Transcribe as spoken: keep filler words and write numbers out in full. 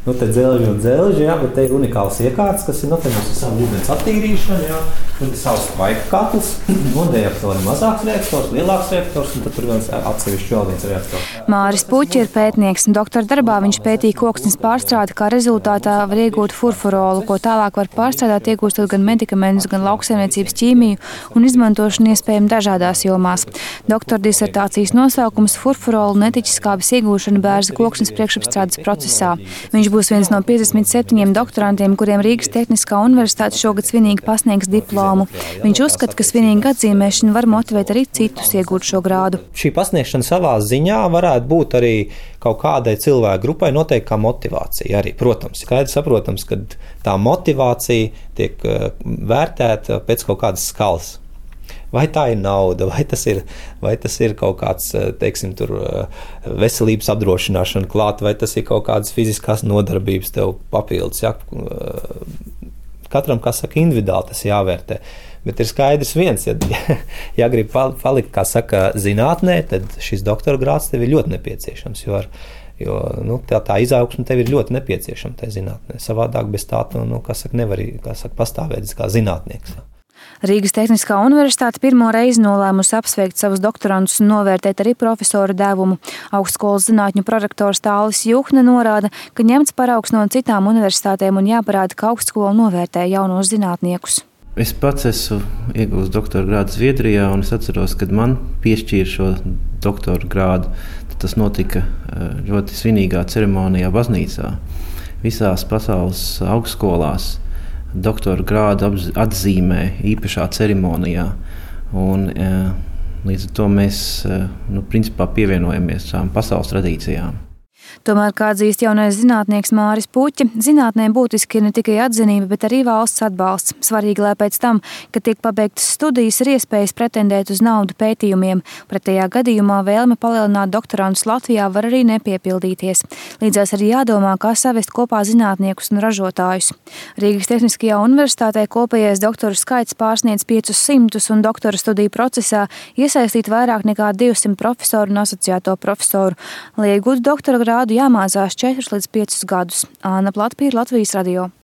nu, te dzelži un dzelži, jā, bet te ir unikāls iekārts, kas ir, nu, te mums ir savu ūdens attīrīšana, jā, un ir savs tvaiku katls, un reaktori mazāks reaktors, lielāks reaktors, un tad tur viens atsevišķi vēl viens reaktors. Māris Puķi ir pētnieks, un doktora darbā viņš pētīja koksnes pārstrādi, kā rezultātā var iegūt furfurolu, ko tālāk var pārstrādāt, iegūstot gan medikamentus, gan lauksaimniecības ķīmiju un izmantošanu iespējami dažādās jomās. Doktora disertācijas nosaukums furfurolu netiķiskābes iegūšana bērza koksnes priekšapstrādes procesā. Viņš būs viens no piecdesmit septiņiem doktorantiem, kuriem Rīgas Tehniskā universitāte šogad svinīgi pasniegs diplomu. Viņš uzskata, ka svinīga atzīmēšana var motivēt arī citus iegūt šo grādu. Šī pasniegšana savā ziņā varētu būt arī kaut kādai cilvēku grupai noteikti kā motivācija arī. Protams, skaidrs saprotams, ka tā motivācija tiek vērtēta pēc kaut kādas skalas. Vai tā ir nauda, vai tas ir, vai tas ir kaut kāds, teiksim, tur veselības apdrošināšana klāt, vai tas ir kaut kādas fiziskās nodarbības tev papildus. Ja? Katram, kā saka, individuāli tas jāvērtē. Bet ir skaidrs viens, ja, ja grib palikt, kā saka, zinātnē, tad šis doktora grāds tev ir ļoti nepieciešams, jo, ar, jo nu, tā, tā izaugsme tev ir ļoti nepieciešama tajā zinātnē. Savādāk bez tā, nu, kā saka, nevar, kā saka, pastāvēt kā zinātnieks. Rīgas Tehniskā universitāte pirmo reizi nolēmusi apsveikt savus doktorantus un novērtēt arī profesoru devumu. Augstskolas zinātņu prorektors Tālis Juhne norāda, ka ņemts paraugs no citām universitātēm un jāparāda, ka augstskola novērtē jaunos zinātniekus. Es pats esmu iegūst doktora grādu Zviedrijā, un es atceros, kad man piešķīra šo doktora grādu, tad tas notika ļoti svinīgā ceremonijā baznīcā. Visās pasaules augstskolās doktora grādu atzīmē īpašā ceremonijā. Un, līdz ar to mēs nu, principā pievienojamies tām pasaules tradīcijām. Tomēr, kā atzīst jaunais zinātnieks Māris Puķi, zinātnē būtiski ir ne tikai atzinība, bet arī valsts atbalsts. Svarīgi, lai pēc tam, kad tiek pabeigtas studijas, ir iespējas pretendēt uz naudu pētījumiem. Pretējā gadījumā vēlme palielināt doktorantus Latvijā var arī nepiepildīties. Līdzās arī jādomā, kā savest kopā zinātniekus un ražotājus. Rīgas Tehniskajā universitātē kopējais doktoru skaits pārsniedz piecus simtus un doktora studiju procesā iesaistīt vairāk nekā divsimt profesoru un asociēto profesoru. Lai iegūtu doktora grādu, jāmācās četrus līdz piecus gadus. Āna Platpīra, Latvijas radio.